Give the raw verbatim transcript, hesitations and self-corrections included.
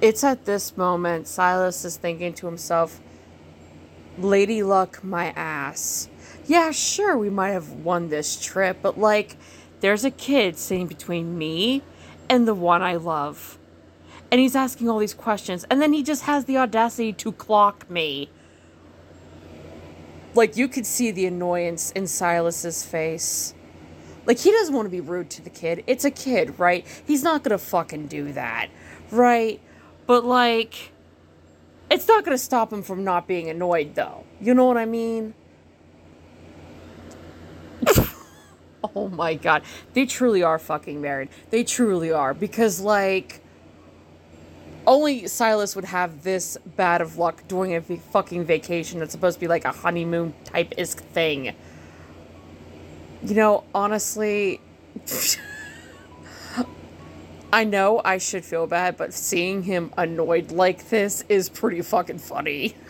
It's at this moment Silas is thinking to himself, Lady Luck, my ass. Yeah, sure, we might have won this trip, but like, there's a kid sitting between me and the one I love. And he's asking all these questions, and then he just has the audacity to clock me. Like, you could see the annoyance in Silas's face. Like, he doesn't want to be rude to the kid. It's a kid, right? He's not gonna fucking do that, right? But, like, it's not gonna stop him from not being annoyed, though. You know what I mean? Oh my god. They truly are fucking married. They truly are. Because, like, only Silas would have this bad of luck doing a fucking vacation that's supposed to be like a honeymoon type-isk thing. You know, honestly, I know I should feel bad, but seeing him annoyed like this is pretty fucking funny.